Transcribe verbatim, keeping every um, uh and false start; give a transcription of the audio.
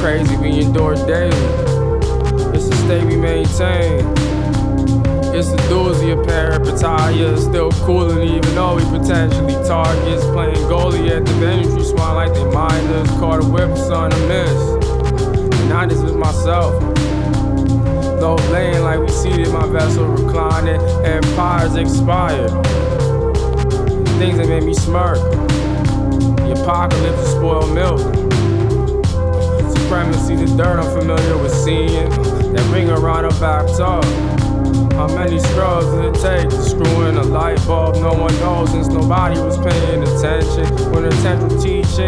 crazy, we endure daily. It's a state we maintain. It's a doozy, a pair of battalions, still coolin' even though we potentially targets. Playing goalie at the venue, you smile like they minors. Caught a whip, son, a miss. And I just with myself. Low laying like we seated, my vessel reclining. Empires expired. Things that made me smirk. The apocalypse is spoiled milk. Supremacy, the dirt I'm familiar with seeing. That ring around a bathtub. How many scrubs did it take to screw in a light bulb? No one knows since nobody was paying attention. When attempt to teach